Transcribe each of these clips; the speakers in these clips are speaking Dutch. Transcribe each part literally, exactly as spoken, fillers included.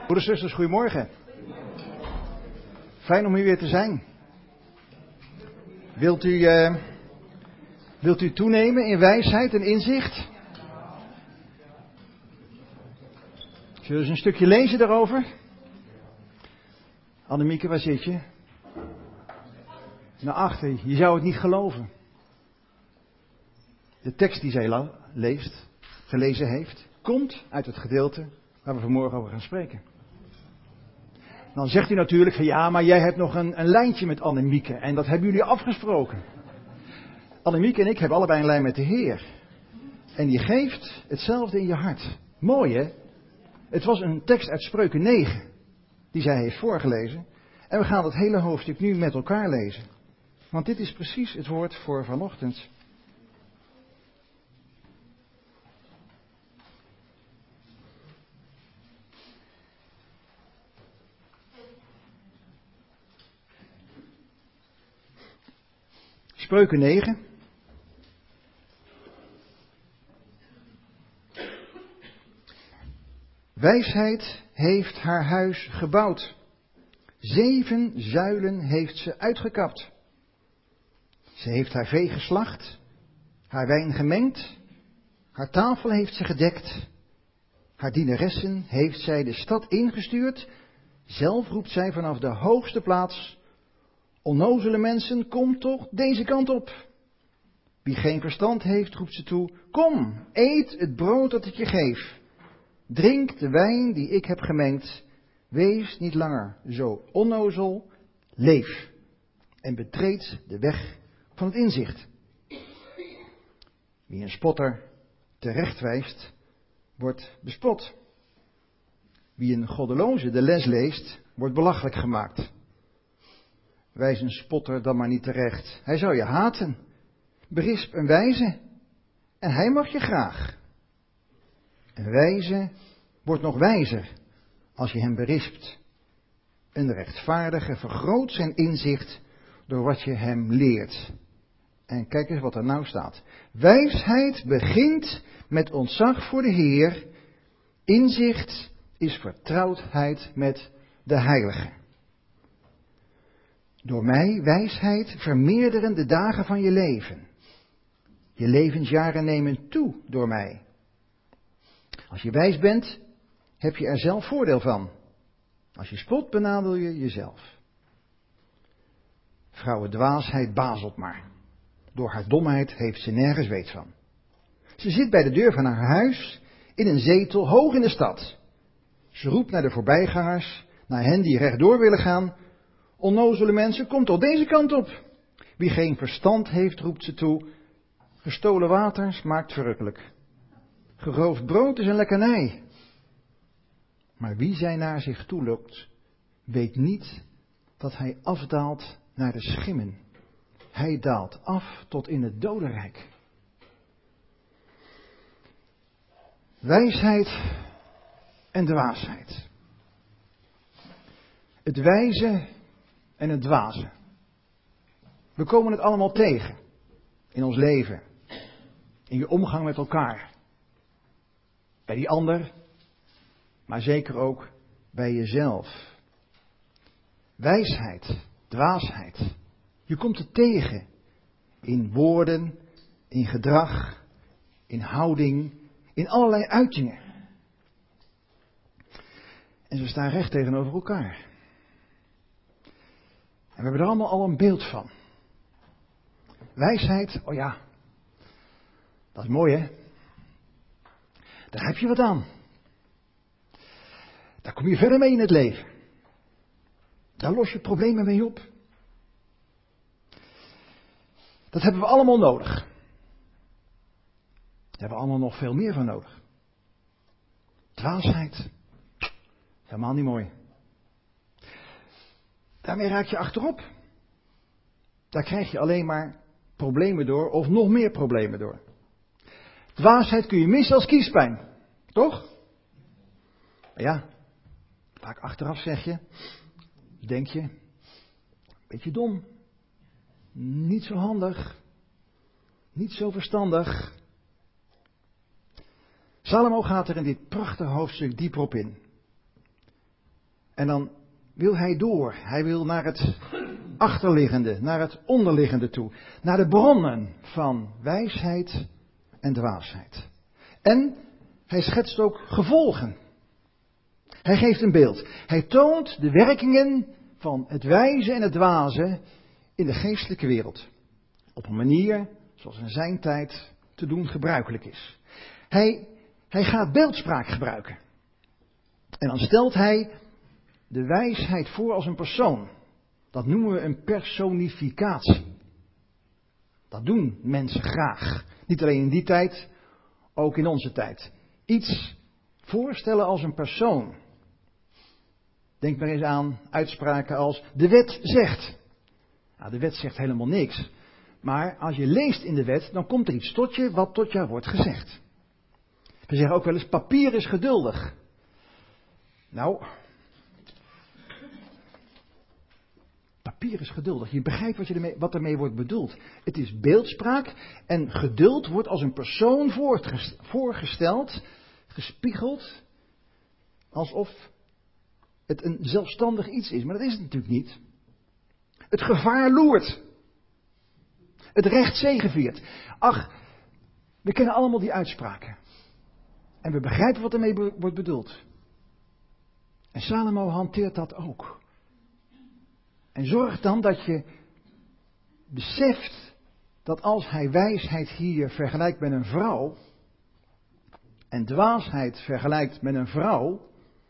Broeders en zusters, goedemorgen. Fijn om hier weer te zijn. Wilt u, uh, wilt u toenemen in wijsheid en inzicht? Zullen we eens een stukje lezen daarover? Annemieke, waar zit je? Naar achter, je zou het niet geloven. De tekst die zij leest, gelezen heeft, komt uit het gedeelte waar we vanmorgen over gaan spreken. Dan zegt u natuurlijk van ja, maar jij hebt nog een, een lijntje met Annemieke en dat hebben jullie afgesproken. Annemieke en ik hebben allebei een lijn met de Heer. En die geeft hetzelfde in je hart. Mooi hè? Het was een tekst uit Spreuken negen die zij heeft voorgelezen. En we gaan dat hele hoofdstuk nu met elkaar lezen. Want dit is precies het woord voor vanochtend. Spreuken negen. Wijsheid heeft haar huis gebouwd. Zeven zuilen heeft ze uitgekapt. Ze heeft haar vee geslacht, haar wijn gemengd, haar tafel heeft ze gedekt. Haar dienaressen heeft zij de stad ingestuurd. Zelf roept zij vanaf de hoogste plaats: onnozele mensen, kom toch deze kant op. Wie geen verstand heeft, roept ze toe: kom, eet het brood dat ik je geef. Drink de wijn die ik heb gemengd. Wees niet langer zo onnozel. Leef en betreed de weg van het inzicht. Wie een spotter terecht wijst, wordt bespot. Wie een goddeloze de les leest, wordt belachelijk gemaakt. Wijs een spotter dan maar niet terecht. Hij zou je haten. Berisp een wijze en hij mag je graag. Een wijze wordt nog wijzer als je hem berispt. Een rechtvaardige vergroot zijn inzicht door wat je hem leert. En kijk eens wat er nou staat. Wijsheid begint met ontzag voor de Heer. Inzicht is vertrouwdheid met de Heilige. Door mij, wijsheid, vermeerderen de dagen van je leven. Je levensjaren nemen toe door mij. Als je wijs bent, heb je er zelf voordeel van. Als je spot, benadeel je jezelf. Vrouwendwaasheid bazelt maar. Door haar domheid heeft ze nergens weet van. Ze zit bij de deur van haar huis, in een zetel, hoog in de stad. Ze roept naar de voorbijgangers, naar hen die rechtdoor willen gaan: onnozele mensen, kom toch deze kant op. Wie geen verstand heeft, roept ze toe: gestolen water smaakt verrukkelijk. Geroofd brood is een lekkernij. Maar wie zij naar zich toe lokt, weet niet dat hij afdaalt naar de schimmen. Hij daalt af tot in het dodenrijk. Wijsheid en dwaasheid. Het wijze en het dwaze. We komen het allemaal tegen in ons leven. In je omgang met elkaar. Bij die ander, maar zeker ook bij jezelf. Wijsheid, dwaasheid. Je komt het tegen in woorden, in gedrag, in houding, in allerlei uitingen. En ze staan recht tegenover elkaar. En we hebben er allemaal al een beeld van. Wijsheid, oh ja, dat is mooi hè. Daar heb je wat aan. Daar kom je verder mee in het leven. Daar los je problemen mee op. Dat hebben we allemaal nodig. Daar hebben we allemaal nog veel meer van nodig. Dwaasheid. Helemaal niet mooi. Daarmee raak je achterop. Daar krijg je alleen maar problemen door of nog meer problemen door. Dwaasheid kun je missen als kiespijn. Toch? Ja. Vaak achteraf zeg je, denk je, beetje dom, niet zo handig, niet zo verstandig. Salomo gaat er in dit prachtige hoofdstuk dieper op in. En dan wil hij door. Hij wil naar het achterliggende, naar het onderliggende toe. Naar de bronnen van wijsheid en dwaasheid. En hij schetst ook gevolgen. Hij geeft een beeld. Hij toont de werkingen van het wijze en het dwaze in de geestelijke wereld. Op een manier zoals in zijn tijd te doen gebruikelijk is. Hij, hij gaat beeldspraak gebruiken. En dan stelt hij de wijsheid voor als een persoon. Dat noemen we een personificatie. Dat doen mensen graag. Niet alleen in die tijd, ook in onze tijd. Iets voorstellen als een persoon. Denk maar eens aan uitspraken als de wet zegt. Nou, de wet zegt helemaal niks. Maar als je leest in de wet, dan komt er iets tot je wat tot jou wordt gezegd. We zeggen ook wel eens, papier is geduldig. Nou, papier is geduldig. Je begrijpt wat, je ermee, wat ermee wordt bedoeld. Het is beeldspraak en geduld wordt als een persoon voorgesteld, gespiegeld, alsof het een zelfstandig iets is. Maar dat is het natuurlijk niet. Het gevaar loert. Het recht zegeviert. Ach, we kennen allemaal die uitspraken. En we begrijpen wat ermee be- wordt bedoeld. En Salomo hanteert dat ook. En zorg dan dat je beseft dat als hij wijsheid hier vergelijkt met een vrouw en dwaasheid vergelijkt met een vrouw,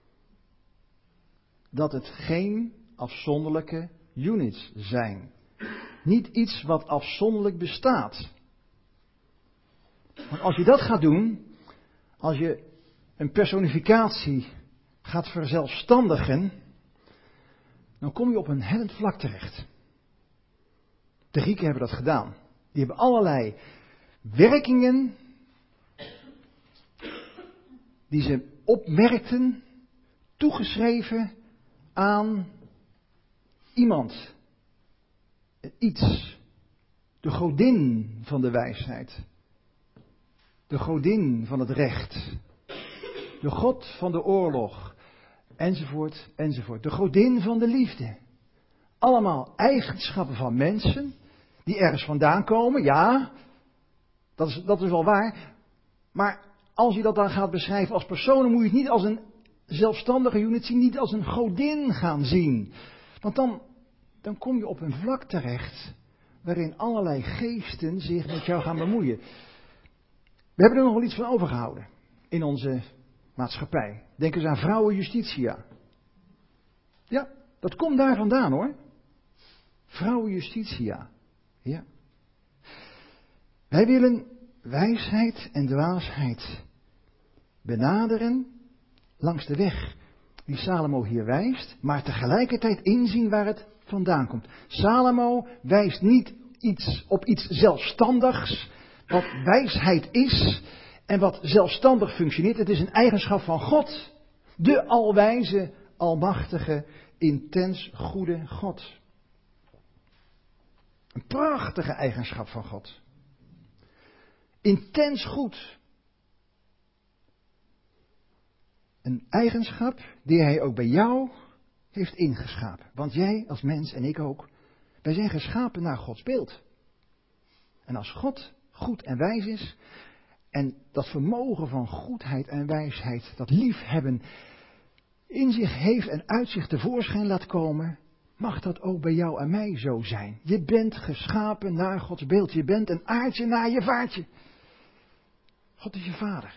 dat het geen afzonderlijke units zijn. Niet iets wat afzonderlijk bestaat. Want als je dat gaat doen, als je een personificatie gaat verzelfstandigen, dan kom je op een hellend vlak terecht. De Grieken hebben dat gedaan. Die hebben allerlei werkingen die ze opmerkten, toegeschreven aan iemand. Iets. De godin van de wijsheid. De godin van het recht. De god van de oorlog. Enzovoort, enzovoort. De godin van de liefde. Allemaal eigenschappen van mensen die ergens vandaan komen. Ja, dat is, dat is wel waar. Maar als je dat dan gaat beschrijven als personen, moet je het niet als een zelfstandige unit zien, niet als een godin gaan zien. Want dan, dan kom je op een vlak terecht waarin allerlei geesten zich met jou gaan bemoeien. We hebben er nog wel iets van overgehouden in onze maatschappij. Denk eens aan vrouwen justitia. Ja, dat komt daar vandaan hoor. Vrouwen justitia. Ja. Wij willen wijsheid en dwaasheid benaderen langs de weg die Salomo hier wijst, maar tegelijkertijd inzien waar het vandaan komt. Salomo wijst niet iets op iets zelfstandigs, wat wijsheid is en wat zelfstandig functioneert. Het is een eigenschap van God, de alwijze, almachtige, intens goede God. Een prachtige eigenschap van God. Intens goed. Een eigenschap die hij ook bij jou heeft ingeschapen. Want jij als mens en ik ook, wij zijn geschapen naar Gods beeld. En als God goed en wijs is, en dat vermogen van goedheid en wijsheid, dat liefhebben, in zich heeft en uit zich tevoorschijn laat komen, mag dat ook bij jou en mij zo zijn. Je bent geschapen naar Gods beeld. Je bent een aardje naar je vaartje. God is je vader.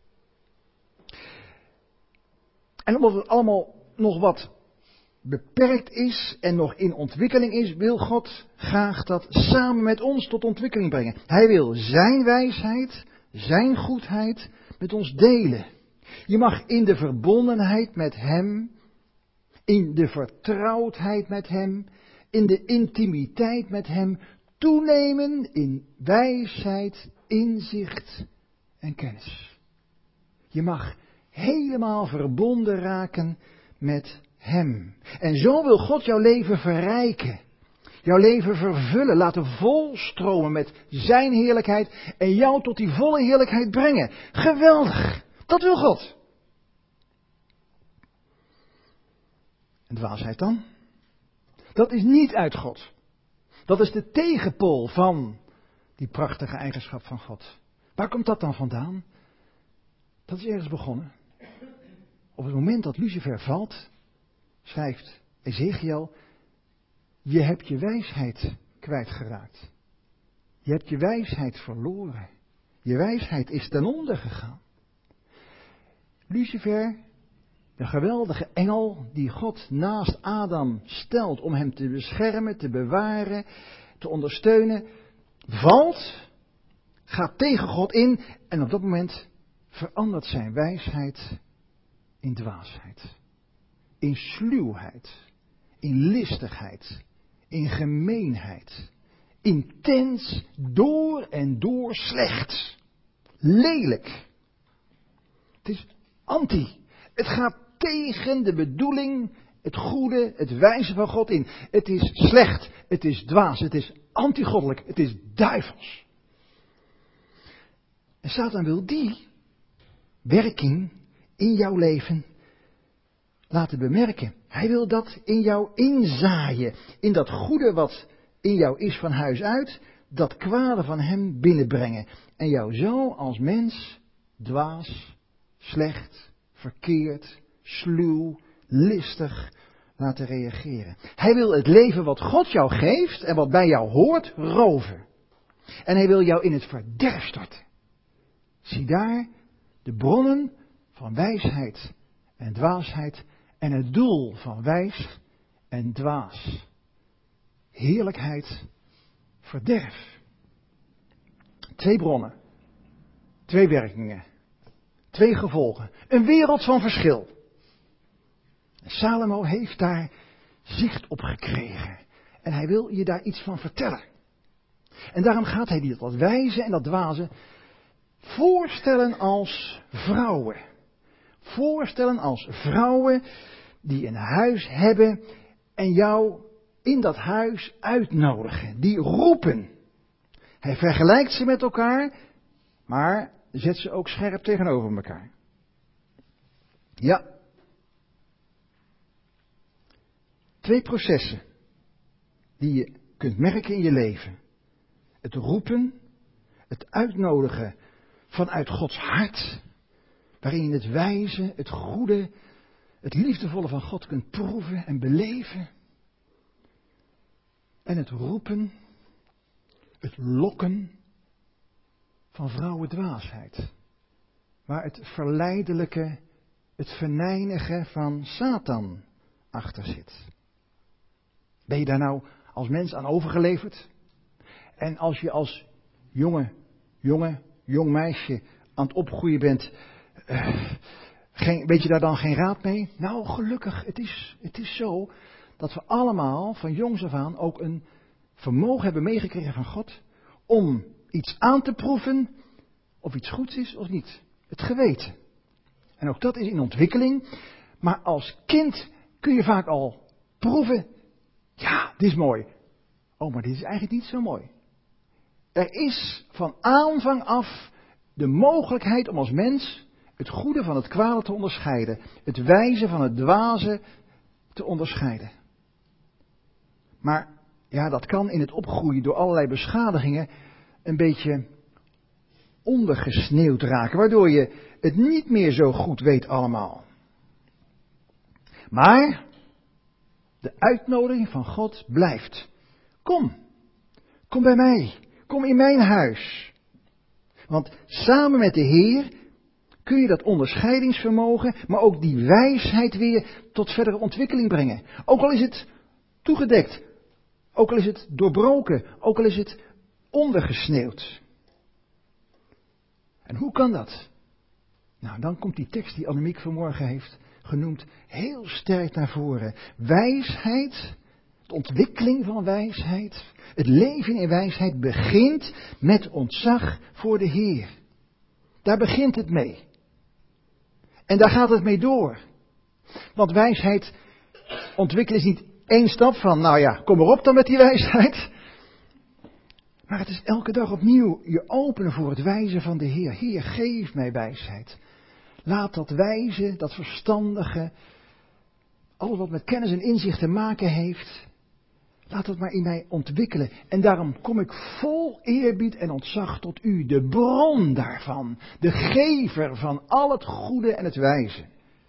En omdat het allemaal nog wat beperkt is en nog in ontwikkeling is, wil God graag dat samen met ons tot ontwikkeling brengen. Hij wil zijn wijsheid, zijn goedheid met ons delen. Je mag in de verbondenheid met hem, in de vertrouwdheid met hem, in de intimiteit met hem toenemen in wijsheid, inzicht en kennis. Je mag helemaal verbonden raken met hem. En zo wil God jouw leven verrijken. Jouw leven vervullen, laten volstromen met zijn heerlijkheid en jou tot die volle heerlijkheid brengen. Geweldig, dat wil God. dwaasheid dan? Dat is niet uit God. Dat is de tegenpool van die prachtige eigenschap van God. Waar komt dat dan vandaan? Dat is ergens begonnen. Op het moment dat Lucifer valt, schrijft Ezechiel, je hebt je wijsheid kwijtgeraakt. Je hebt je wijsheid verloren. Je wijsheid is ten onder gegaan. Lucifer, de geweldige engel die God naast Adam stelt om hem te beschermen, te bewaren, te ondersteunen, valt, gaat tegen God in en op dat moment verandert zijn wijsheid in dwaasheid, in sluwheid, in listigheid, in gemeenheid, intens, door en door slecht, lelijk. Het is anti. Het gaat tegen de bedoeling, het goede, het wijze van God in. Het is slecht, het is dwaas, het is antigoddelijk, het is duivels. En Satan wil die werking in jouw leven laten bemerken. Hij wil dat in jou inzaaien, in dat goede wat in jou is van huis uit, dat kwade van hem binnenbrengen. En jou zo als mens dwaas, slecht, verkeerd, sluw, listig laten reageren. Hij wil het leven wat God jou geeft en wat bij jou hoort roven. En hij wil jou in het verderf storten. Zie daar de bronnen van wijsheid en dwaasheid en het doel van wijs en dwaas. Heerlijkheid, verderf. Twee bronnen, twee werkingen, twee gevolgen. Een wereld van verschil. Salomo heeft daar zicht op gekregen. En hij wil je daar iets van vertellen. En daarom gaat hij dat wijze en dat dwaze voorstellen als vrouwen. Voorstellen als vrouwen die een huis hebben en jou in dat huis uitnodigen. Die roepen. Hij vergelijkt ze met elkaar, maar zet ze ook scherp tegenover elkaar. Ja. Twee processen die je kunt merken in je leven. Het roepen, het uitnodigen vanuit Gods hart, waarin je het wijze, het goede, het liefdevolle van God kunt proeven en beleven. En het roepen, het lokken van vrouwendwaasheid, waar het verleidelijke, het venijnige van Satan achter zit. Ben je daar nou als mens aan overgeleverd? En als je als jonge, jonge, jong meisje aan het opgroeien bent, uh, geen, weet je daar dan geen raad mee? Nou, gelukkig, het is, het is zo dat we allemaal van jongs af aan ook een vermogen hebben meegekregen van God om iets aan te proeven of iets goeds is of niet. Het geweten. En ook dat is in ontwikkeling. Maar als kind kun je vaak al proeven, ja, dit is mooi. Oh, maar dit is eigenlijk niet zo mooi. Er is van aanvang af de mogelijkheid om als mens het goede van het kwade te onderscheiden. Het wijze van het dwaze te onderscheiden. Maar ja, dat kan in het opgroeien door allerlei beschadigingen een beetje ondergesneeuwd raken. Waardoor je het niet meer zo goed weet allemaal. Maar de uitnodiging van God blijft. Kom, kom bij mij. Kom in mijn huis. Want samen met de Heer kun je dat onderscheidingsvermogen, maar ook die wijsheid weer tot verdere ontwikkeling brengen. Ook al is het toegedekt, ook al is het doorbroken, ook al is het ondergesneeuwd. En hoe kan dat? Nou, dan komt die tekst die Annemiek vanmorgen heeft genoemd heel sterk naar voren. Wijsheid, de ontwikkeling van wijsheid, het leven in wijsheid begint met ontzag voor de Heer. Daar begint het mee. En daar gaat het mee door. Want wijsheid ontwikkelen is niet één stap van, nou ja, kom erop dan met die wijsheid. Maar het is elke dag opnieuw je openen voor het wijzen van de Heer. Heer, geef mij wijsheid. Laat dat wijze, dat verstandige, alles wat met kennis en inzicht te maken heeft, laat het maar in mij ontwikkelen. En daarom kom ik vol eerbied en ontzag tot u, de bron daarvan, de gever van al het goede en het wijze.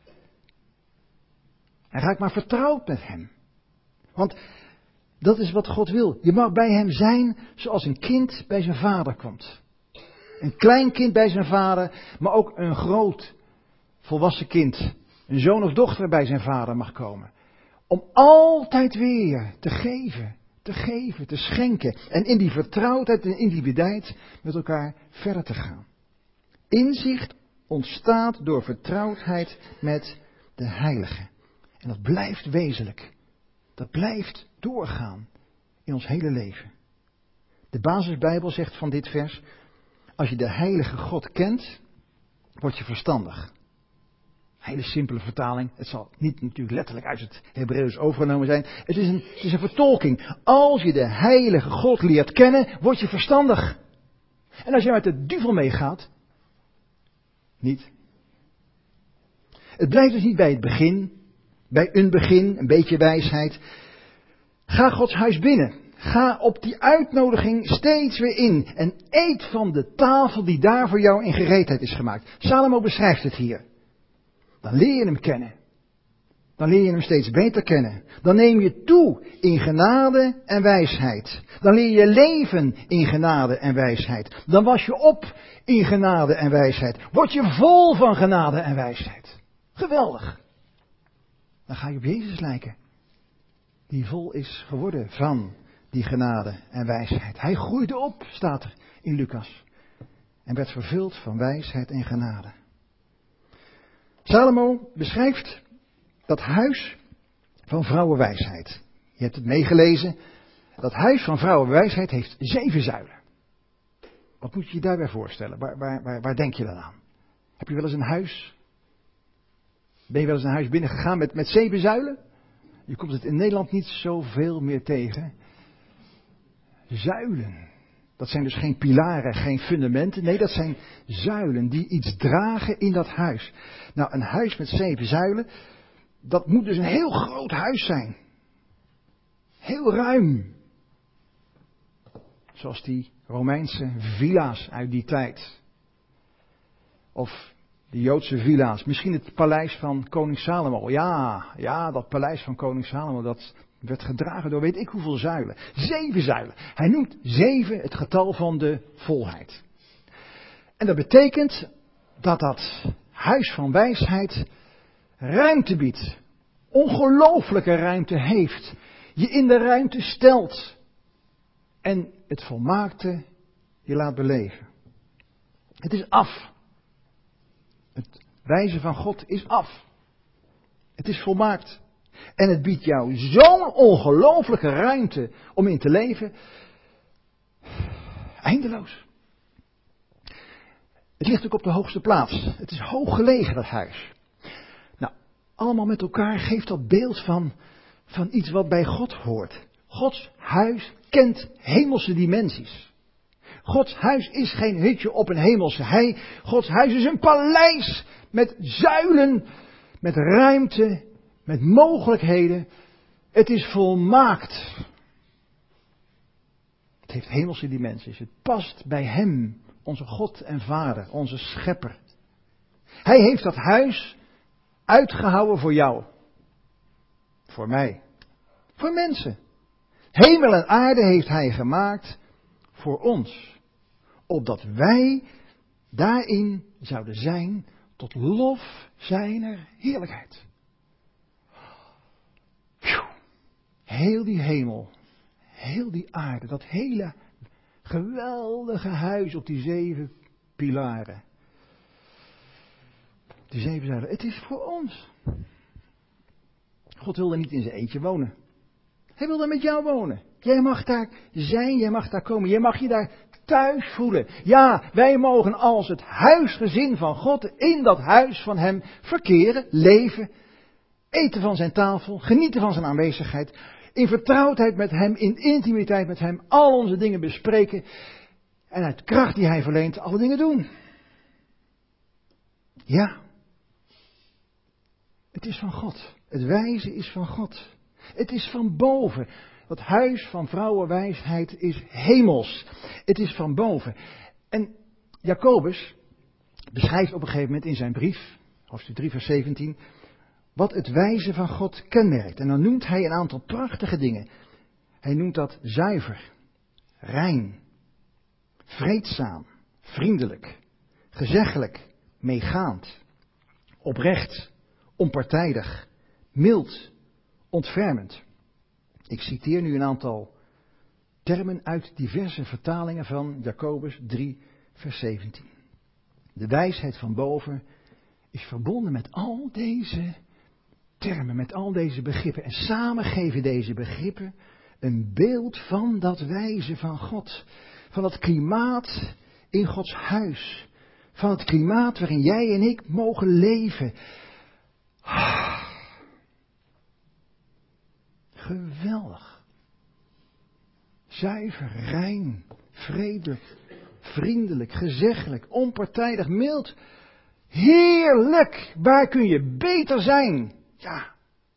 En raak maar vertrouwd met hem. Want dat is wat God wil. Je mag bij hem zijn zoals een kind bij zijn vader komt. Een klein kind bij zijn vader, maar ook een groot volwassen kind, een zoon of dochter bij zijn vader mag komen. Om altijd weer te geven, te geven, te schenken. En in die vertrouwdheid en intimiteit met elkaar verder te gaan. Inzicht ontstaat door vertrouwdheid met de Heilige. En dat blijft wezenlijk. Dat blijft doorgaan in ons hele leven. De basisbijbel zegt van dit vers: als je de Heilige God kent, word je verstandig. Hele simpele vertaling. Het zal niet natuurlijk letterlijk uit het Hebreeuws overgenomen zijn. Het is, een, het is een vertolking. Als je de Heilige God leert kennen, word je verstandig. En als je met de duivel meegaat, niet. Het blijft dus niet bij het begin. Bij een begin, een beetje wijsheid. Ga Gods huis binnen. Ga op die uitnodiging steeds weer in. En eet van de tafel die daar voor jou in gereedheid is gemaakt. Salomo beschrijft het hier. Dan leer je hem kennen. Dan leer je hem steeds beter kennen. Dan neem je toe in genade en wijsheid. Dan leer je leven in genade en wijsheid. Dan was je op in genade en wijsheid. Word je vol van genade en wijsheid. Geweldig. Dan ga je op Jezus lijken. Die vol is geworden van die genade en wijsheid. Hij groeide op, staat er in Lucas. En werd vervuld van wijsheid en genade. Salomo beschrijft dat huis van vrouwenwijsheid. Je hebt het meegelezen. Dat huis van vrouwenwijsheid heeft zeven zuilen. Wat moet je je daarbij voorstellen? Waar, waar, waar, waar denk je dan aan? Heb je wel eens een huis? Ben je wel eens een huis binnengegaan met, met zeven zuilen? Je komt het in Nederland niet zoveel meer tegen. Zuilen. Dat zijn dus geen pilaren, geen fundamenten. Nee, dat zijn zuilen die iets dragen in dat huis. Nou, een huis met zeven zuilen, dat moet dus een heel groot huis zijn. Heel ruim. Zoals die Romeinse villa's uit die tijd. Of de Joodse villa's. Misschien het paleis van koning Salomo. Ja, ja, dat paleis van koning Salomo, dat werd gedragen door weet ik hoeveel zuilen. Zeven zuilen. Hij noemt zeven het getal van de volheid. En dat betekent dat dat huis van wijsheid ruimte biedt. Ongelooflijke ruimte heeft. Je in de ruimte stelt. En het volmaakte je laat beleven. Het is af. Het wijzen van God is af. Het is volmaakt. En het biedt jou zo'n ongelooflijke ruimte om in te leven. Eindeloos. Het ligt ook op de hoogste plaats. Het is hoog gelegen, dat huis. Nou, allemaal met elkaar geeft dat beeld van, van iets wat bij God hoort. Gods huis kent hemelse dimensies. Gods huis is geen hutje op een hemelse hei. Gods huis is een paleis met zuilen, met ruimte, met mogelijkheden. Het is volmaakt. Het heeft hemelse dimensies. Het past bij Hem, onze God en Vader, onze Schepper. Hij heeft dat huis uitgehouden voor jou. Voor mij. Voor mensen. Hemel en aarde heeft Hij gemaakt voor ons. Opdat wij daarin zouden zijn tot lof zijner heerlijkheid. Heel die hemel, heel die aarde, dat hele geweldige huis op die zeven pilaren. Die zeven zuilen, het is voor ons. God wil er niet in zijn eentje wonen. Hij wil er met jou wonen. Jij mag daar zijn, jij mag daar komen, jij mag je daar thuis voelen. Ja, wij mogen als het huisgezin van God in dat huis van Hem verkeren, leven, eten van zijn tafel, genieten van zijn aanwezigheid, in vertrouwdheid met Hem, in intimiteit met Hem, al onze dingen bespreken en uit kracht die Hij verleent alle dingen doen. Ja. Het is van God. Het wijze is van God. Het is van boven. Het huis van vrouwenwijsheid is hemels. Het is van boven. En Jacobus beschrijft op een gegeven moment in zijn brief, hoofdstuk drie vers zeventien, wat het wijze van God kenmerkt. En dan noemt hij een aantal prachtige dingen. Hij noemt dat zuiver, rein, vreedzaam, vriendelijk, gezeggelijk, meegaand, oprecht, onpartijdig, mild, ontfermend. Ik citeer nu een aantal termen uit diverse vertalingen van Jacobus drie vers zeventien. De wijsheid van boven is verbonden met al deze termen, met al deze begrippen. En samen geven deze begrippen een beeld van dat wijze van God. Van het klimaat in Gods huis. Van het klimaat waarin jij en ik mogen leven. Ah, geweldig. Zuiver, rein, vredelijk, vriendelijk, gezeggelijk, onpartijdig, mild. Heerlijk! Waar kun je beter zijn? Ja.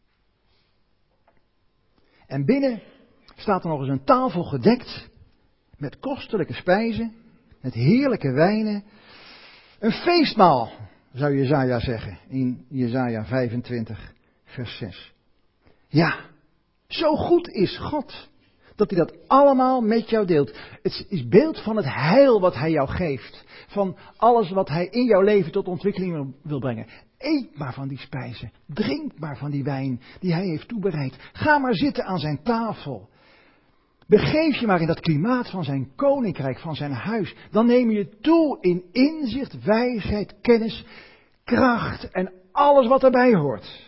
En binnen staat er nog eens een tafel gedekt met kostelijke spijzen, met heerlijke wijnen. Een feestmaal, zou Jesaja zeggen, in Jesaja vijfentwintig, vers zes. Ja, zo goed is God, dat hij dat allemaal met jou deelt. Het is beeld van het heil wat hij jou geeft. Van alles wat hij in jouw leven tot ontwikkeling wil brengen. Eet maar van die spijzen. Drink maar van die wijn die hij heeft toebereid. Ga maar zitten aan zijn tafel. Begeef je maar in dat klimaat van zijn koninkrijk, van zijn huis. Dan neem je toe in inzicht, wijsheid, kennis, kracht en alles wat erbij hoort.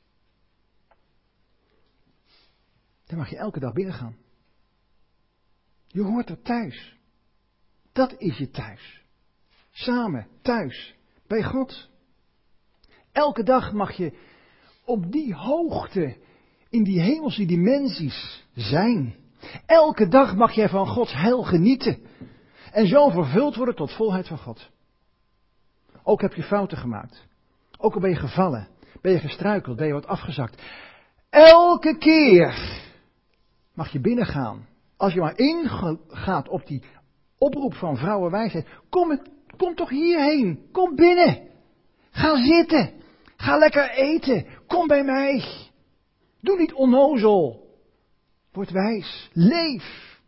Dan mag je elke dag binnengaan. Je hoort er thuis. Dat is je thuis. Samen, thuis, bij God. Elke dag mag je op die hoogte, in die hemelse dimensies zijn. Elke dag mag jij van Gods heil genieten. En zo vervuld worden tot volheid van God. Ook heb je fouten gemaakt. Ook al ben je gevallen. Ben je gestruikeld. Ben je wat afgezakt. Elke keer mag je binnengaan. Als je maar ingaat op die oproep van vrouwenwijsheid. Kom, kom toch hierheen. Kom binnen. Ga zitten. Ga lekker eten. Kom bij mij. Doe niet onnozel. Word wijs. Leef.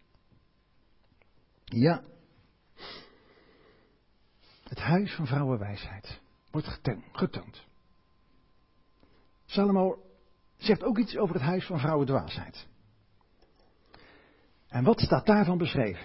Ja. Het huis van vrouwenwijsheid wordt getoond. Salomo zegt ook iets over het huis van vrouwendwaasheid. En wat staat daarvan beschreven?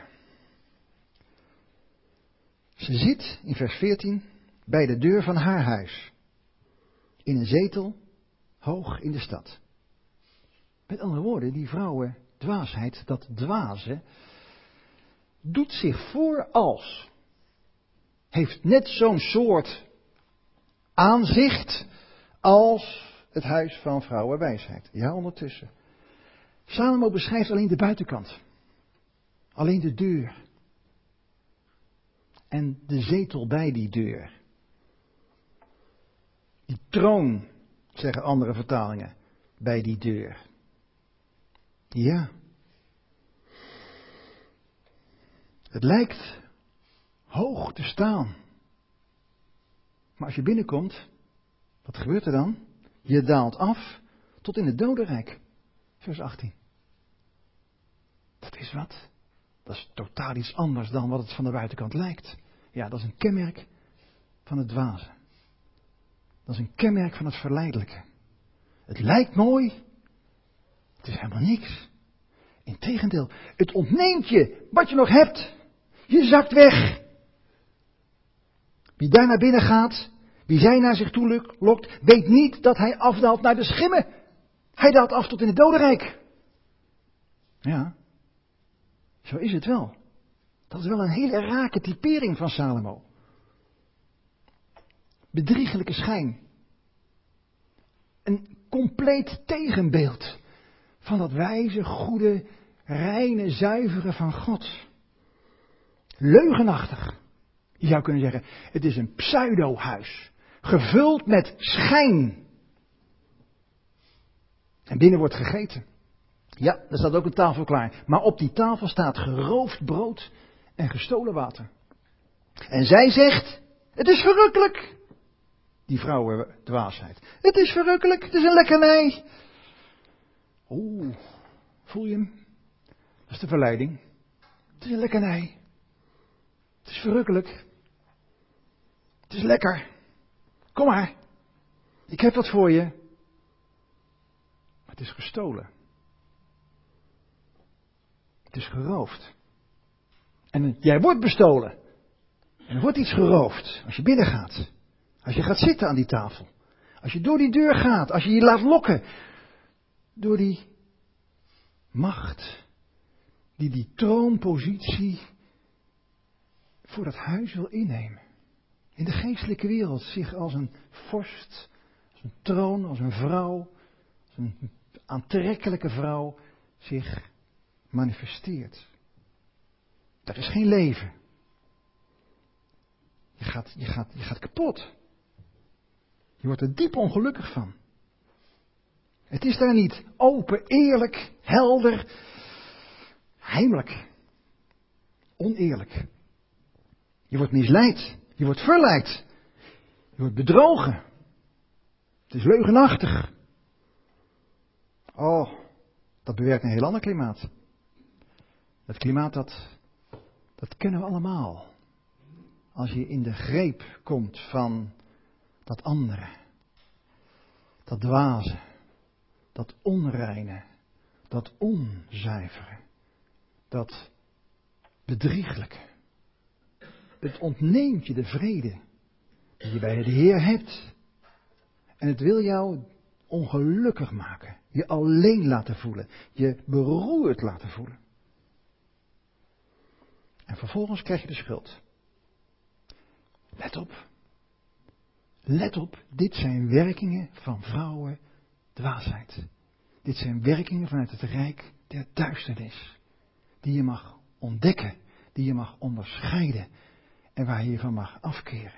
Ze zit, in vers veertien, bij de deur van haar huis. In een zetel, hoog in de stad. Met andere woorden, die vrouwendwaasheid, dat dwaze, doet zich voor als. Heeft net zo'n soort aanzicht als het huis van vrouwenwijsheid. Ja, ondertussen. Salomo beschrijft alleen de buitenkant. Alleen de deur. En de zetel bij die deur. Die troon, zeggen andere vertalingen, bij die deur. Ja. Het lijkt hoog te staan. Maar als je binnenkomt, wat gebeurt er dan? Je daalt af tot in het dodenrijk. Vers achttien. Dat is wat. Dat is totaal iets anders dan wat het van de buitenkant lijkt. Ja, dat is een kenmerk van het dwaze. Dat is een kenmerk van het verleidelijke. Het lijkt mooi. Het is helemaal niks. Integendeel, het ontneemt je wat je nog hebt. Je zakt weg. Wie daar naar binnen gaat, wie zij naar zich toe lokt, weet niet dat hij afdaalt naar de schimmen. Hij daalt af tot in het dodenrijk. Ja, zo is het wel. Dat is wel een hele rake typering van Salomo. Bedriegelijke schijn. Een compleet tegenbeeld van dat wijze, goede, reine, zuivere van God. Leugenachtig. Je zou kunnen zeggen, het is een pseudo-huis. Gevuld met schijn. En binnen wordt gegeten. Ja, er staat ook een tafel klaar. Maar op die tafel staat geroofd brood en gestolen water. En zij zegt, het is verrukkelijk. Die vrouwendwaasheid. Het is verrukkelijk, het is een lekkernij. Oeh, voel je hem? Dat is de verleiding. Het is een lekkernij. Het is verrukkelijk. Het is lekker. Kom maar. Ik heb wat voor je. Maar het is gestolen. Het is geroofd. En jij wordt bestolen. En er wordt iets geroofd als je binnen gaat. Als je gaat zitten aan die tafel. Als je door die deur gaat. Als je je laat lokken. Door die macht. Die die troonpositie voor dat huis wil innemen. In de geestelijke wereld zich als een vorst, als een troon, als een vrouw, als een aantrekkelijke vrouw zich manifesteert. Daar is geen leven. Je gaat, je gaat, je gaat kapot. Je wordt er diep ongelukkig van. Het is daar niet open, eerlijk, helder, heimelijk. Oneerlijk. Je wordt misleid. Je wordt verleid. Je wordt bedrogen. Het is leugenachtig. Oh, dat bewerkt een heel ander klimaat. Dat klimaat dat, dat kennen we allemaal. Als je in de greep komt van dat andere. Dat dwaze. Dat onreine. Dat onzuivere. Dat bedrieglijke. Het ontneemt je de vrede die je bij de Heer hebt. En het wil jou ongelukkig maken. Je alleen laten voelen. Je beroerd laten voelen. En vervolgens krijg je de schuld. Let op. Let op. Dit zijn werkingen van vrouwen dwaasheid. Dit zijn werkingen vanuit het rijk der duisternis. Die je mag ontdekken. Die je mag onderscheiden. En waar je je van mag afkeren.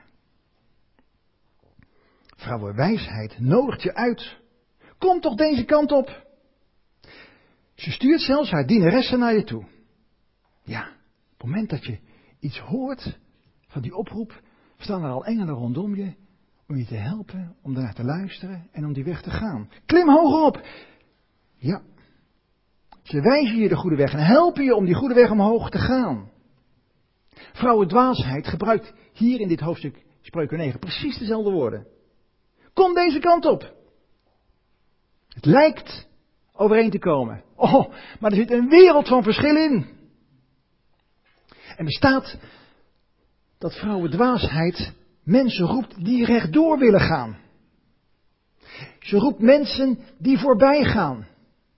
Vrouwenwijsheid nodigt je uit. Kom toch deze kant op. Ze stuurt zelfs haar dienaressen naar je toe. Ja, op het moment dat je iets hoort van die oproep, staan er al engelen rondom je om je te helpen, om daarnaar te luisteren en om die weg te gaan. Klim hoger op. Ja, ze wijzen je de goede weg en helpen je om die goede weg omhoog te gaan. Vrouwendwaasheid gebruikt hier in dit hoofdstuk Spreuken negen precies dezelfde woorden. Kom deze kant op. Het lijkt overeen te komen. Oh, maar er zit een wereld van verschil in. En er staat dat vrouwendwaasheid mensen roept die rechtdoor willen gaan. Ze roept mensen die voorbij gaan.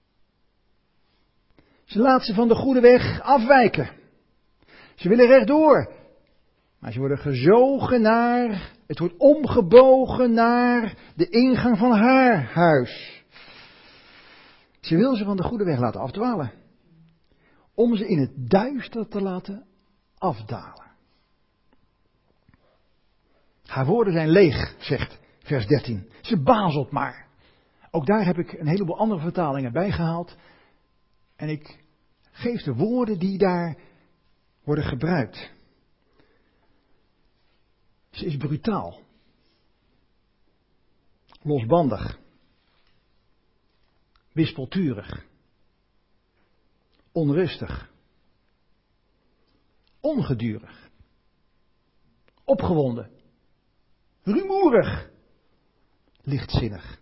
Ze laat ze van de goede weg afwijken. Ze willen rechtdoor. Maar ze worden gezogen naar, het wordt omgebogen naar de ingang van haar huis. Ze wil ze van de goede weg laten afdwalen. Om ze in het duister te laten afdalen. Haar woorden zijn leeg, zegt vers dertien. Ze bazelt maar. Ook daar heb ik een heleboel andere vertalingen bij gehaald. En ik geef de woorden die daar worden gebruikt. Ze is brutaal. Losbandig. Wispelturig. Onrustig. Ongedurig. Opgewonden. Rumoerig. Lichtzinnig.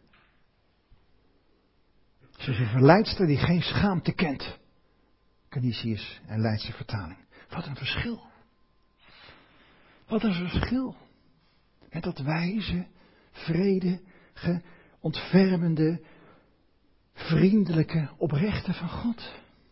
Ze is een verleidster die geen schaamte kent. Canisius en Leidse vertaling. Wat een verschil. Wat een verschil. Met dat wijze, vredige, ontfermende, vriendelijke, oprechte van God.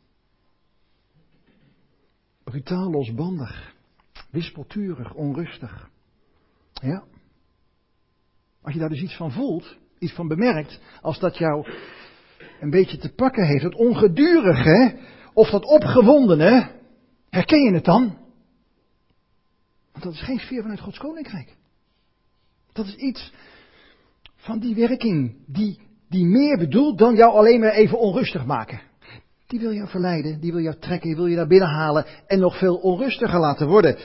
Brutaal, losbandig, wispelturig, onrustig. Ja. Als je daar dus iets van voelt, iets van bemerkt, als dat jou een beetje te pakken heeft, dat ongedurige, of dat opgewondene, herken je het dan? Want dat is geen sfeer vanuit Gods koninkrijk. Dat is iets van die werking die die meer bedoelt dan jou alleen maar even onrustig maken. Die wil jou verleiden, die wil jou trekken, die wil je naar binnen halen en nog veel onrustiger laten worden.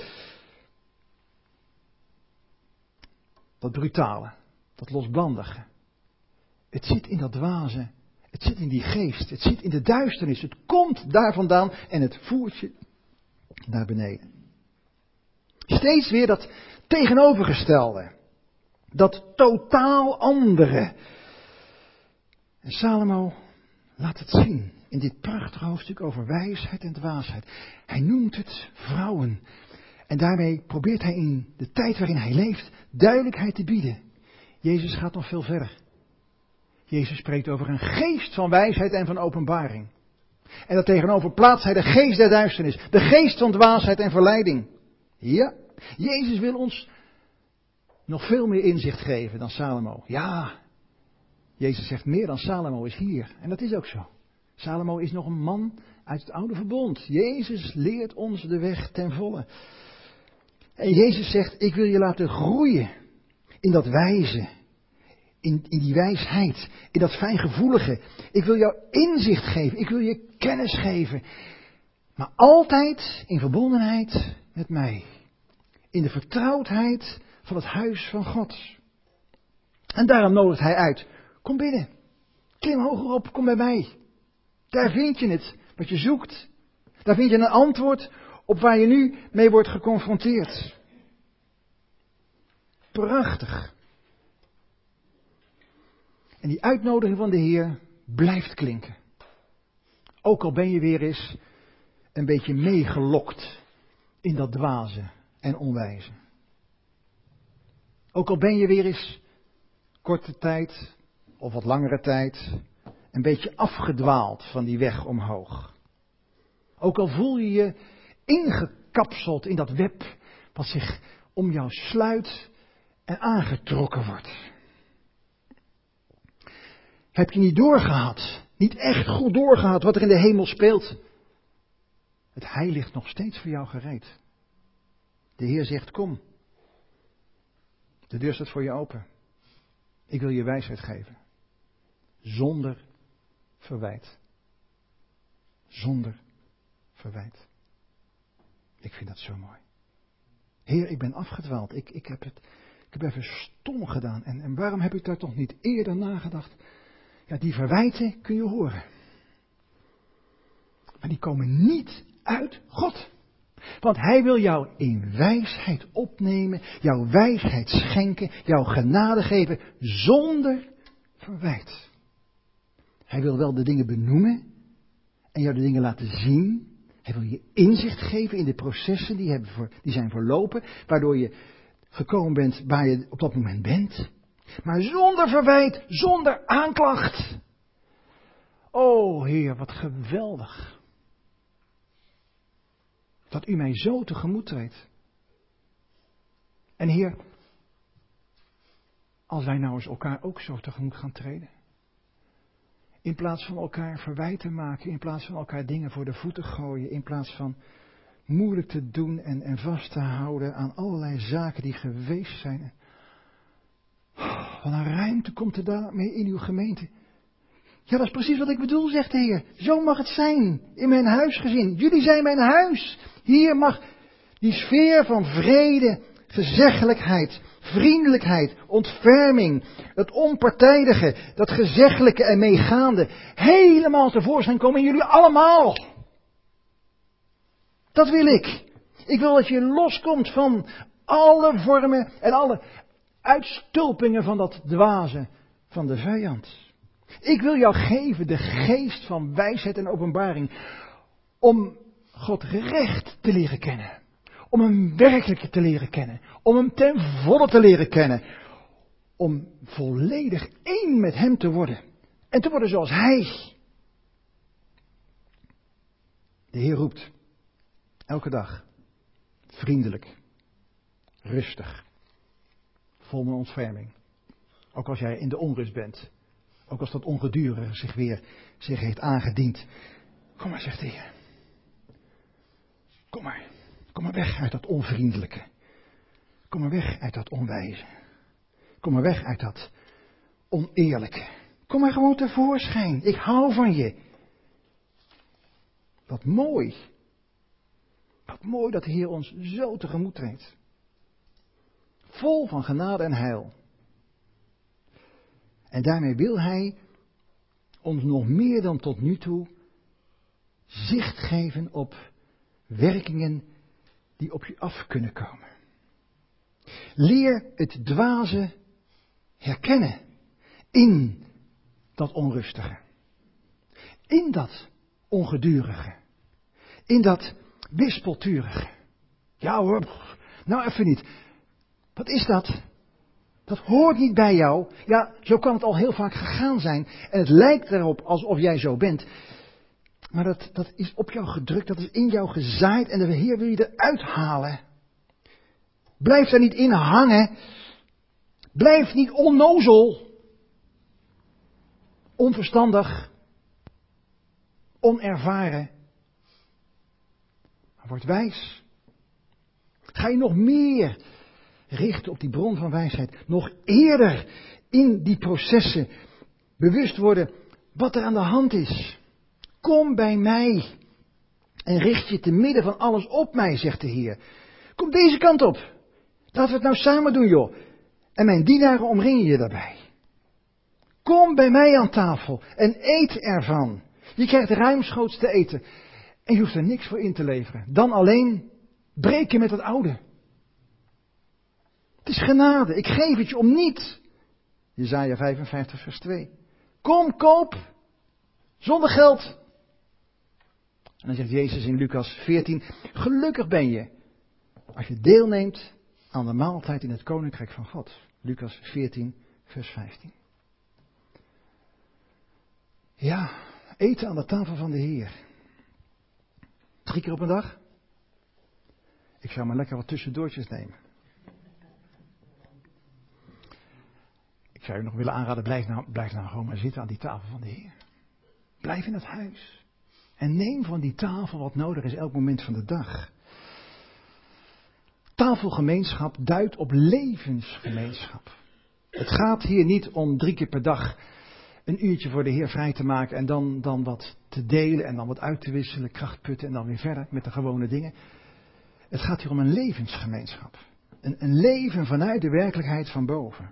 Dat brutale, dat losbandige. Het zit in dat dwaze, het zit in die geest, het zit in de duisternis. Het komt daar vandaan en het voert je naar beneden. Steeds weer dat tegenovergestelde. Dat totaal andere. En Salomo laat het zien in dit prachtige hoofdstuk over wijsheid en dwaasheid. Hij noemt het vrouwen. En daarmee probeert hij in de tijd waarin hij leeft duidelijkheid te bieden. Jezus gaat nog veel verder. Jezus spreekt over een geest van wijsheid en van openbaring. En dat tegenover plaatst hij de geest der duisternis. De geest van dwaasheid en verleiding. Ja, Jezus wil ons nog veel meer inzicht geven dan Salomo. Ja, Jezus zegt meer dan Salomo is hier. En dat is ook zo. Salomo is nog een man uit het oude verbond. Jezus leert ons de weg ten volle. En Jezus zegt, ik wil je laten groeien in dat wijze. In, in die wijsheid, in dat fijngevoelige. Ik wil jou inzicht geven, ik wil je kennis geven. Maar altijd in verbondenheid met mij. In de vertrouwdheid van het huis van God. En daarom nodigt hij uit. Kom binnen. Klim hoger op, kom bij mij. Daar vind je het, wat je zoekt. Daar vind je een antwoord op waar je nu mee wordt geconfronteerd. Prachtig. En die uitnodiging van de Heer blijft klinken. Ook al ben je weer eens een beetje meegelokt in dat dwaze en onwijze. Ook al ben je weer eens korte tijd of wat langere tijd een beetje afgedwaald van die weg omhoog. Ook al voel je je ingekapseld in dat web wat zich om jou sluit en aangetrokken wordt. Heb je niet doorgehad, niet echt goed doorgehad wat er in de hemel speelt? Het heil ligt nog steeds voor jou gereed. De Heer zegt, kom. De deur staat voor je open. Ik wil je wijsheid geven. Zonder verwijt. Zonder verwijt. Ik vind dat zo mooi. Heer, ik ben afgedwaald. Ik, ik, heb, het, ik heb even stom gedaan. En, en waarom heb ik daar toch niet eerder nagedacht? Ja, die verwijten kun je horen. Maar die komen niet uit God. Want hij wil jou in wijsheid opnemen, jouw wijsheid schenken, jouw genade geven, zonder verwijt. Hij wil wel de dingen benoemen en jou de dingen laten zien. Hij wil je inzicht geven in de processen die, hebben voor, die zijn verlopen, waardoor je gekomen bent waar je op dat moment bent. Maar zonder verwijt, zonder aanklacht. O Heer, wat geweldig. Dat u mij zo tegemoet treedt. En Heer, als wij nou eens elkaar ook zo tegemoet gaan treden. In plaats van elkaar verwijten maken, in plaats van elkaar dingen voor de voeten gooien, in plaats van moeilijk te doen en, en vast te houden aan allerlei zaken die geweest zijn. Oh, wat een ruimte komt er daarmee in uw gemeente. Ja, dat is precies wat ik bedoel, zegt de Heer. Zo mag het zijn, in mijn huisgezin. Jullie zijn mijn huis. Hier mag die sfeer van vrede, gezeggelijkheid, vriendelijkheid, ontferming, het onpartijdige, dat gezeggelijke en meegaande, helemaal tevoorschijn komen in jullie allemaal. Dat wil ik. Ik wil dat je loskomt van alle vormen en alle uitstulpingen van dat dwaze van de vijand. Ik wil jou geven de geest van wijsheid en openbaring om God recht te leren kennen. Om hem werkelijk te leren kennen. Om hem ten volle te leren kennen. Om volledig één met hem te worden. En te worden zoals hij. De Heer roept. Elke dag. Vriendelijk. Rustig. Vol met ontferming. Ook als jij in de onrust bent. Ook als dat ongedurige zich weer zich heeft aangediend. Kom maar, zegt de Heer. Kom maar. Kom maar weg uit dat onvriendelijke. Kom maar weg uit dat onwijze. Kom maar weg uit dat oneerlijke. Kom maar gewoon tevoorschijn. Ik hou van je. Wat mooi. Wat mooi dat de Heer ons zo tegemoet treedt. Vol van genade en heil. En daarmee wil Hij ons nog meer dan tot nu toe zicht geven op werkingen die op je af kunnen komen. Leer het dwaze herkennen in dat onrustige, in dat ongedurige, in dat wispelturige. Ja hoor, nou even niet. Wat is dat? Dat hoort niet bij jou. Ja, zo kan het al heel vaak gegaan zijn. En het lijkt erop alsof jij zo bent. Maar dat, dat is op jou gedrukt, dat is in jou gezaaid en de Heer wil je eruit halen. Blijf daar niet in hangen. Blijf niet onnozel. Onverstandig. Onervaren. Maar word wijs. Ga je nog meer richten op die bron van wijsheid. Nog eerder in die processen bewust worden wat er aan de hand is. Kom bij mij en richt je te midden van alles op mij, zegt de Heer. Kom deze kant op. Laten we het nou samen doen, joh. En mijn dienaren omringen je daarbij. Kom bij mij aan tafel en eet ervan. Je krijgt ruimschoots te eten. En je hoeft er niks voor in te leveren. Dan alleen breken met het oude. Het is genade. Ik geef het je om niet. Jesaja vijfenvijftig vers twee. Kom, koop. Zonder geld. En dan zegt Jezus in Lucas veertien. Gelukkig ben je als je deelneemt aan de maaltijd in het koninkrijk van God. Lucas veertien vers vijftien. Ja, eten aan de tafel van de Heer. Drie keer op een dag? Ik zou maar lekker wat tussendoortjes nemen. Ik zou je nog willen aanraden, blijf nou, blijf nou gewoon maar zitten aan die tafel van de Heer. Blijf in het huis. En neem van die tafel wat nodig is elk moment van de dag. Tafelgemeenschap duidt op levensgemeenschap. Het gaat hier niet om drie keer per dag een uurtje voor de Heer vrij te maken en dan, dan wat te delen en dan wat uit te wisselen, kracht putten en dan weer verder met de gewone dingen. Het gaat hier om een levensgemeenschap. Een, een leven vanuit de werkelijkheid van boven.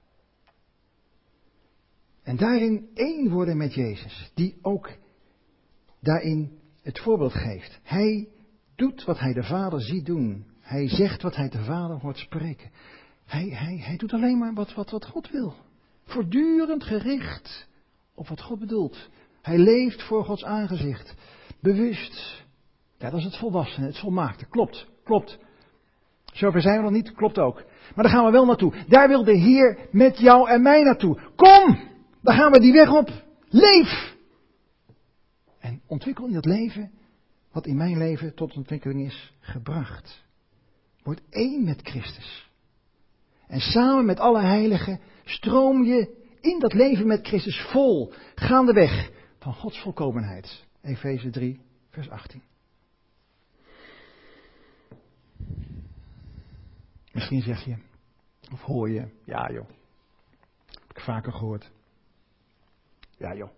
En daarin één worden met Jezus, die ook daarin het voorbeeld geeft. Hij doet wat hij de Vader ziet doen. Hij zegt wat hij de Vader hoort spreken. Hij, hij, hij doet alleen maar wat, wat, wat God wil. Voortdurend gericht op wat God bedoelt. Hij leeft voor Gods aangezicht. Bewust. Ja, dat is het volwassene, het volmaakte. Klopt, klopt. Zover zijn we nog niet, klopt ook. Maar daar gaan we wel naartoe. Daar wil de Heer met jou en mij naartoe. Kom! Daar gaan we die weg op. Leef! En ontwikkel in dat leven wat in mijn leven tot ontwikkeling is gebracht. Word één met Christus. En samen met alle heiligen stroom je in dat leven met Christus vol, gaandeweg van Gods volkomenheid. Efeze drie, vers achttien. Misschien zeg je, of hoor je, ja joh, heb ik vaker gehoord. Ja joh.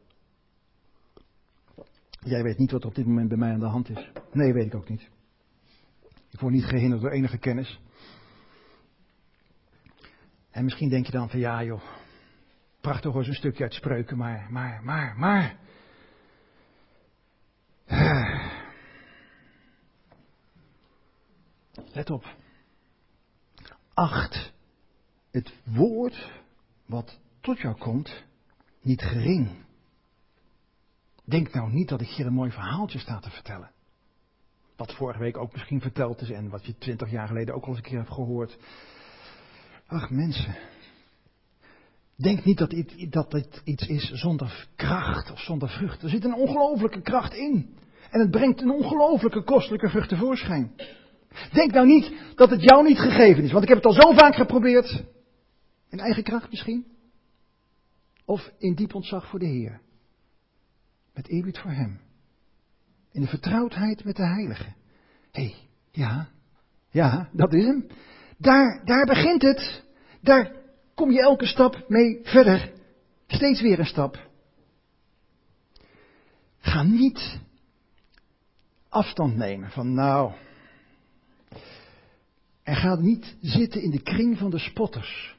Jij weet niet wat er op dit moment bij mij aan de hand is. Nee, weet ik ook niet. Ik word niet gehinderd door enige kennis. En misschien denk je dan van ja joh, prachtig hoor zo'n stukje uit Spreuken, maar, maar, maar, maar. Let op. Acht het woord wat tot jou komt niet gering. Denk nou niet dat ik hier een mooi verhaaltje sta te vertellen. Wat vorige week ook misschien verteld is en wat je twintig jaar geleden ook al eens een keer hebt gehoord. Ach mensen. Denk niet dat dit, dat dit iets is zonder kracht of zonder vrucht. Er zit een ongelooflijke kracht in. En het brengt een ongelooflijke kostelijke vrucht tevoorschijn. Denk nou niet dat het jou niet gegeven is. Want ik heb het al zo vaak geprobeerd. In eigen kracht misschien. Of in diep ontzag voor de Heer. Met eerbied voor Hem. In de vertrouwdheid met de Heilige. Hé, hey, ja, ja, dat is hem. Daar, daar begint het. Daar kom je elke stap mee verder. Steeds weer een stap. Ga niet afstand nemen van nou. En ga niet zitten in de kring van de spotters.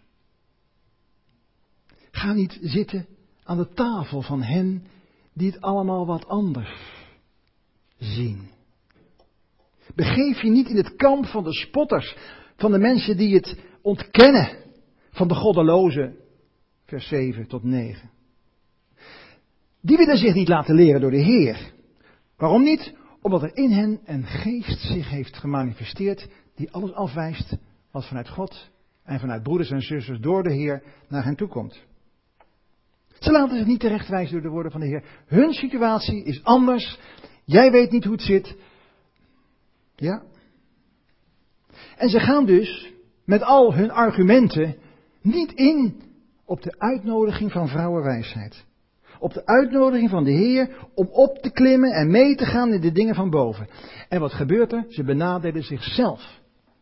Ga niet zitten aan de tafel van hen die het allemaal wat anders zien. Begeef je niet in het kamp van de spotters, van de mensen die het ontkennen, van de goddelozen, vers zeven tot negen. Die willen zich niet laten leren door de Heer. Waarom niet? Omdat er in hen een geest zich heeft gemanifesteerd die alles afwijst wat vanuit God en vanuit broeders en zusters door de Heer naar hen toe komt. Ze laten zich niet terechtwijzen door de woorden van de Heer. Hun situatie is anders. Jij weet niet hoe het zit. Ja. En ze gaan dus met al hun argumenten niet in op de uitnodiging van vrouwenwijsheid. Op de uitnodiging van de Heer om op te klimmen en mee te gaan in de dingen van boven. En wat gebeurt er? Ze benadelen zichzelf.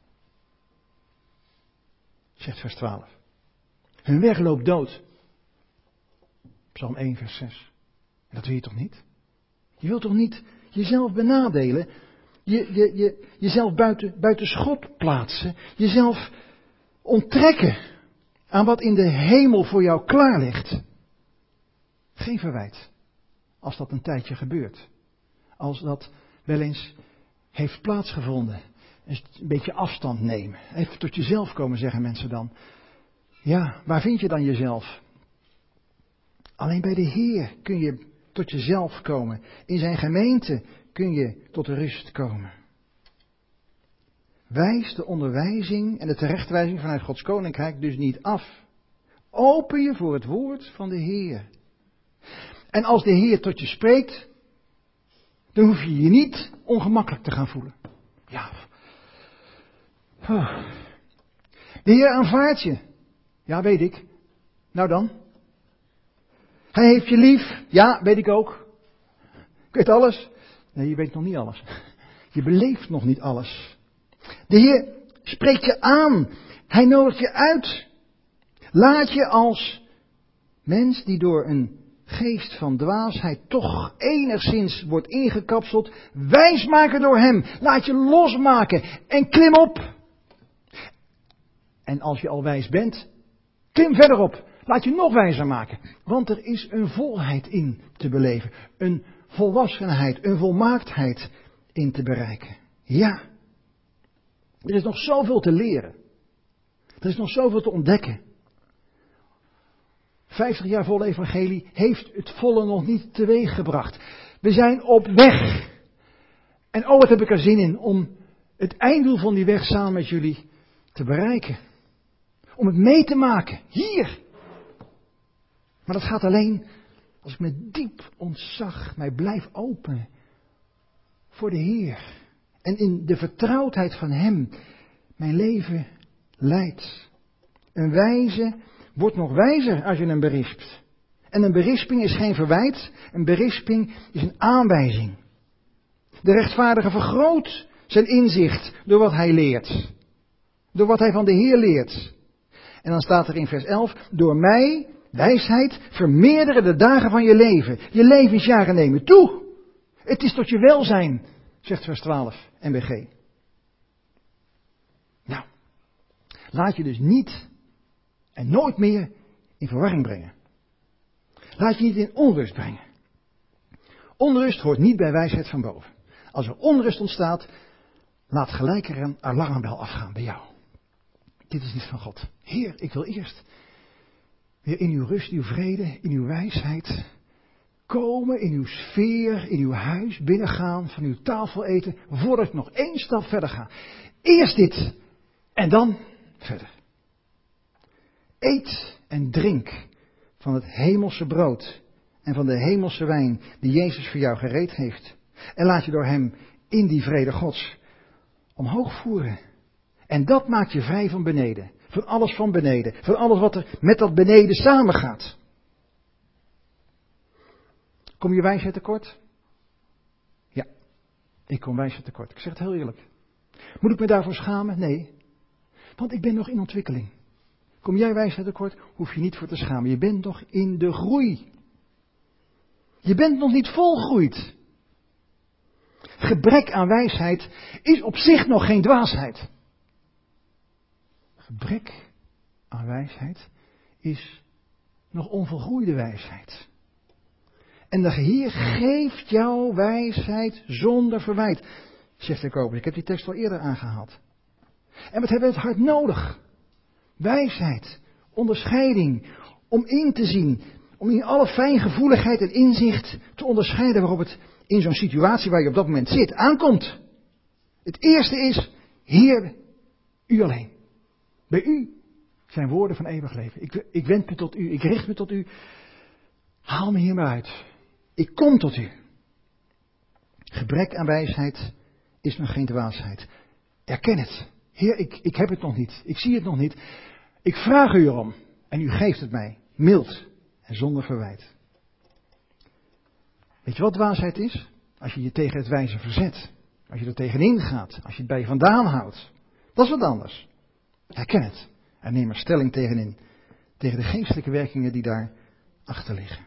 Zegt vers twaalf. Hun weg loopt dood. Psalm één vers zes. En dat wil je toch niet? Je wilt toch niet jezelf benadelen? Je, je, je, jezelf buiten, buiten schot plaatsen? Jezelf onttrekken aan wat in de hemel voor jou klaar ligt? Geen verwijt. Als dat een tijdje gebeurt. Als dat wel eens heeft plaatsgevonden. Een beetje afstand nemen. Even tot jezelf komen, zeggen mensen dan. Ja, waar vind je dan jezelf? Alleen bij de Heer kun je tot jezelf komen. In zijn gemeente kun je tot rust komen. Wijs de onderwijzing en de terechtwijzing vanuit Gods koninkrijk dus niet af. Open je voor het woord van de Heer. En als de Heer tot je spreekt, dan hoef je je niet ongemakkelijk te gaan voelen. Ja. De Heer aanvaardt je. Ja, weet ik. Nou dan. Hij heeft je lief. Ja, weet ik ook. Ik weet alles. Nee, je weet nog niet alles. Je beleeft nog niet alles. De Heer spreekt je aan. Hij nodigt je uit. Laat je als mens die door een geest van dwaasheid toch enigszins wordt ingekapseld, wijsmaken door hem. Laat je losmaken en klim op. En als je al wijs bent, klim verder op. Laat je nog wijzer maken. Want er is een volheid in te beleven. Een volwassenheid, een volmaaktheid in te bereiken. Ja. Er is nog zoveel te leren. Er is nog zoveel te ontdekken. Vijftig jaar volle evangelie heeft het volle nog niet teweeggebracht. We zijn op weg. En oh, wat heb ik er zin in om het einddoel van die weg samen met jullie te bereiken. Om het mee te maken. Hier. Maar dat gaat alleen als ik met diep ontzag mij blijf openen voor de Heer. En in de vertrouwdheid van Hem mijn leven leidt. Een wijze wordt nog wijzer als je hem berispt. En een berisping is geen verwijt. Een berisping is een aanwijzing. De rechtvaardige vergroot zijn inzicht door wat hij leert. Door wat hij van de Heer leert. En dan staat er in vers elf. Door mij, wijsheid, vermeerderen de dagen van je leven. Je levensjaren nemen toe. Het is tot je welzijn, zegt vers twaalf N B G. Nou, laat je dus niet en nooit meer in verwarring brengen. Laat je niet in onrust brengen. Onrust hoort niet bij wijsheid van boven. Als er onrust ontstaat, laat gelijk er een alarmbel afgaan bij jou. Dit is niet van God. Heer, ik wil eerst weer in uw rust, uw vrede, in uw wijsheid komen, in uw sfeer, in uw huis, binnengaan, van uw tafel eten, voordat ik nog één stap verder ga. Eerst dit en dan verder. Eet en drink van het hemelse brood en van de hemelse wijn die Jezus voor jou gereed heeft. En laat je door hem in die vrede Gods omhoog voeren. En dat maakt je vrij van beneden. Van alles van beneden. Van alles wat er met dat beneden samengaat. Kom je wijsheid tekort? Ja, ik kom wijsheid tekort. Ik zeg het heel eerlijk. Moet ik me daarvoor schamen? Nee. Want ik ben nog in ontwikkeling. Kom jij wijsheid tekort, hoef je niet voor te schamen. Je bent nog in de groei. Je bent nog niet volgroeid. Gebrek aan wijsheid is op zich nog geen dwaasheid. Gebrek aan wijsheid is nog onvolgroeide wijsheid. En de Heer geeft jou wijsheid zonder verwijt, zegt Jacobus. Ik heb die tekst al eerder aangehaald. En wat hebben we het hart nodig? Wijsheid, onderscheiding, om in te zien, om in alle fijngevoeligheid en inzicht te onderscheiden waarop het in zo'n situatie waar je op dat moment zit aankomt. Het eerste is, Heer, u alleen. Bij u zijn woorden van eeuwig leven. Ik, ik wend me tot u, ik richt me tot u. Haal me hier maar uit. Ik kom tot u. Gebrek aan wijsheid is nog geen dwaasheid. Erken het. Heer, ik, ik heb het nog niet. Ik zie het nog niet. Ik vraag u erom. En u geeft het mij. Mild en zonder verwijt. Weet je wat dwaasheid is? Als je je tegen het wijze verzet. Als je er tegenin gaat. Als je het bij je vandaan houdt. Dat is wat anders. Herken het. En neem er stelling tegenin. Tegen de geestelijke werkingen die daar achter liggen.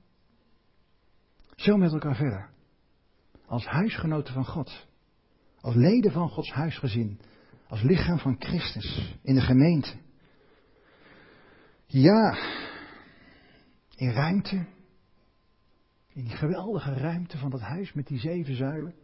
Zo met elkaar verder. Als huisgenoten van God. Als leden van Gods huisgezin. Als lichaam van Christus. In de gemeente. Ja. In ruimte. In die geweldige ruimte van dat huis met die zeven zuilen.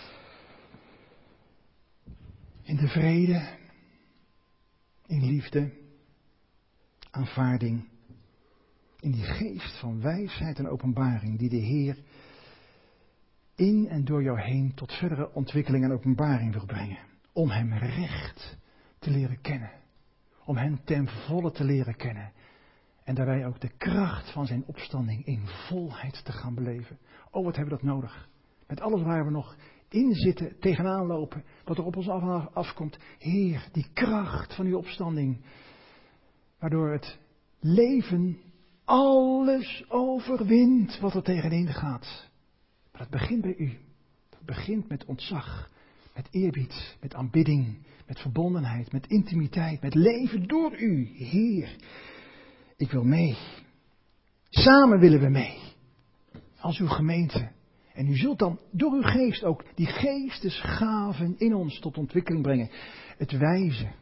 In de vrede. In liefde. Aanvaarding. In die geest van wijsheid en openbaring die de Heer in en door jou heen tot verdere ontwikkeling en openbaring wil brengen. Om Hem recht te leren kennen. Om Hem ten volle te leren kennen. En daarbij ook de kracht van zijn opstanding in volheid te gaan beleven. Oh, wat hebben we dat nodig. Met alles waar we nog in zitten, tegenaan lopen, wat er op ons af afkomt. Heer, die kracht van uw opstanding. Waardoor het leven alles overwint wat er tegenin gaat. Maar dat begint bij u. Dat begint met ontzag, met eerbied, met aanbidding, met verbondenheid, met intimiteit, met leven door u, Heer. Ik wil mee. Samen willen we mee. Als uw gemeente. En u zult dan door uw geest ook die geestesgaven in ons tot ontwikkeling brengen. Het wijzen.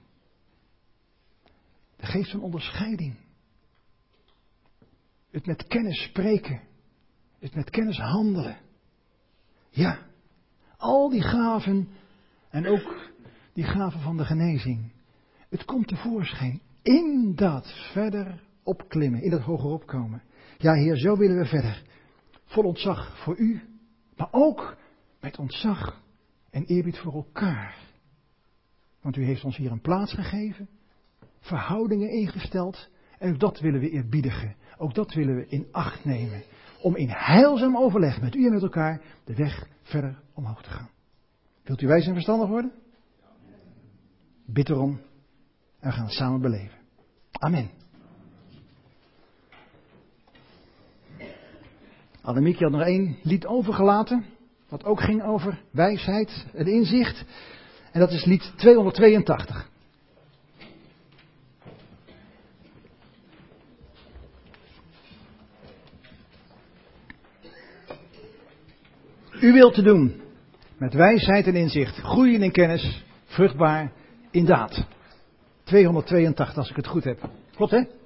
De geest van onderscheiding. Het met kennis spreken. Het met kennis handelen. Ja. Al die gaven. En ook die gaven van de genezing. Het komt tevoorschijn. In dat verder opklimmen. In dat hoger opkomen. Ja, Heer, zo willen we verder. Vol ontzag voor u. Maar ook met ontzag en eerbied voor elkaar. Want u heeft ons hier een plaats gegeven. Verhoudingen ingesteld. En ook dat willen we eerbiedigen. Ook dat willen we in acht nemen. Om in heilzaam overleg met u en met elkaar de weg verder omhoog te gaan. Wilt u wijs en verstandig worden? Bid erom. En we gaan het samen beleven. Amen. Annemieke had nog één lied overgelaten. Wat ook ging over wijsheid en inzicht. En dat is lied tweehonderdtweeëntachtig. U wilt te doen met wijsheid en inzicht, groeien in kennis, vruchtbaar in daad. tweehonderdtweeëntachtig als ik het goed heb. Klopt hè?